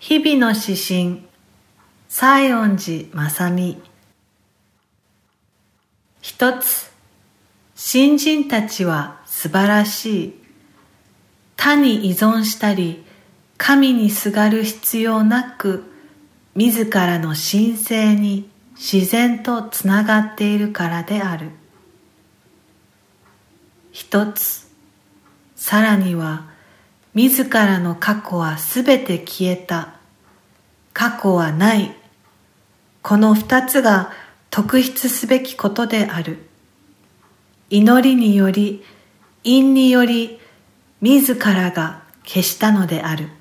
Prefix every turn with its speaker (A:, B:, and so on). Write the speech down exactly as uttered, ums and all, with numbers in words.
A: 日々の指針、西園寺正美。一つ、新人たちは素晴らしい。他に依存したり、神にすがる必要なく、自らの神性に自然とつながっているからである。一つ、さらには、自らの過去はすべて消えた。過去はない。この二つが特筆すべきことである。祈りにより、因により、自らが消したのである。